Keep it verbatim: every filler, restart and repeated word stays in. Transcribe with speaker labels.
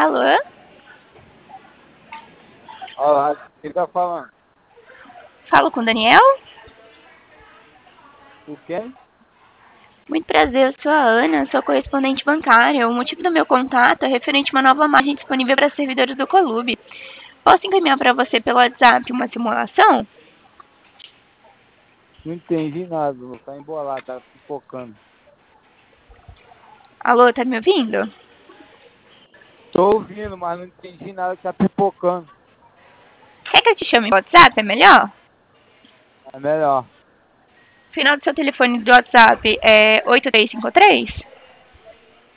Speaker 1: Alô?
Speaker 2: Olá, quem tá falando?
Speaker 1: Falo com o Daniel?
Speaker 2: O quem?
Speaker 1: Muito prazer, eu sou a Ana, sou correspondente bancária. O motivo do meu contato é referente a uma nova margem disponível para servidores do Colube. Posso encaminhar para você pelo WhatsApp uma simulação?
Speaker 2: Não entendi nada, não. Tá embolado, tá pipocando.
Speaker 1: Alô, tá me ouvindo?
Speaker 2: Tô ouvindo, mas não entendi nada que tá pipocando.
Speaker 1: Quer que eu te chame no WhatsApp? É melhor?
Speaker 2: É melhor.
Speaker 1: O final do seu telefone do WhatsApp é oito três cinco três?